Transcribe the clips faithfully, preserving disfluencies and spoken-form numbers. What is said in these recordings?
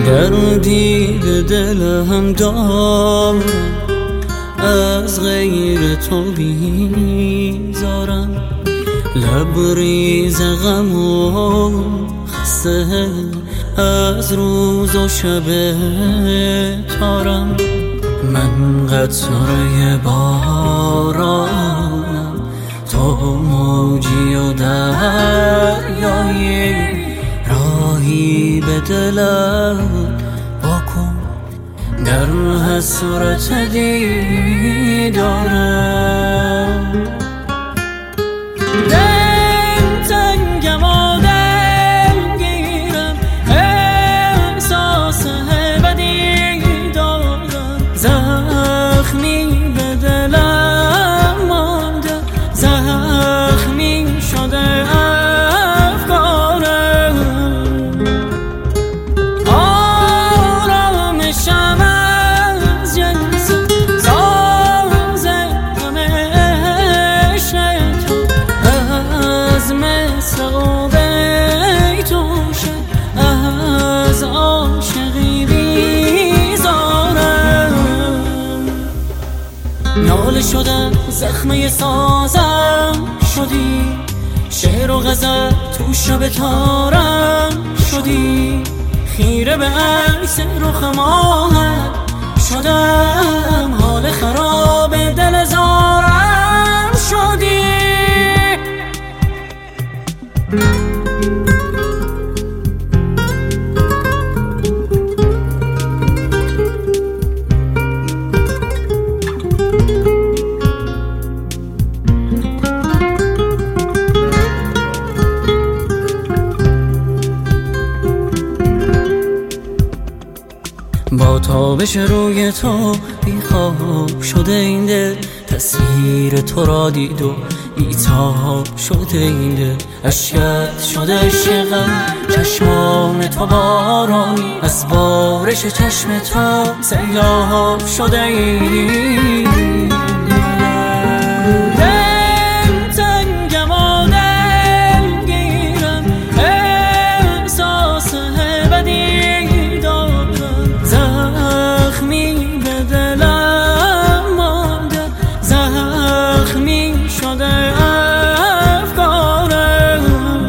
گردید دلم دارم از غیر تو بیزارم، لبریز غم و خسته از روز و شب تارم. من قطره بارانم، تو موجی و دریایی، راهی به دلم واکن در حسرت دیدارم. دل تنگم و دلگیرم، احساس بدی دارم، زخمی به دلم مانده، زخمی شده افکارم. آرامشم از جنس ساز غم عشق تو، از مثل و بیتوشه از عاشقی بیزارم. ناله شدم زخمه سازم شدی، شعر و غزل تو شب تارم شدی، خیره به عکس رخ ماهم شدم، حال خراب دل زارم شدی. با تابش روی تو بیخواب شده این دل، تصویر تو را دید و بیتاب شده این دل، اشکت شده عشقم، چشمان تو بارانی، از بارش چشم تو سیلاب شده این دل. تنگم و دلگیرم، احساس بدی دارم، زخمی به دلم مانده، زخمی شده افکارم.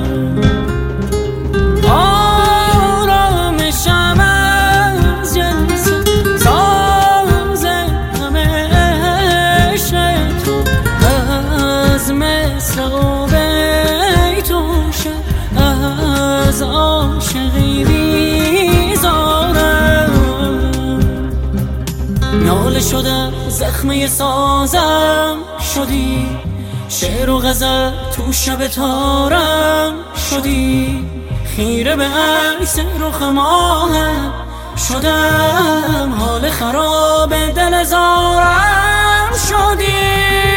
آرامشم از جنس ساز غم عشق تو، از مثل و بیتوشه از عاشقی بیزارم. ناله شدم زخمه سازم شدی، شعر و غزل تو شب تارم شدی، خیره به عکس رخ ماهم شدم، حال خراب دل زارم شدی.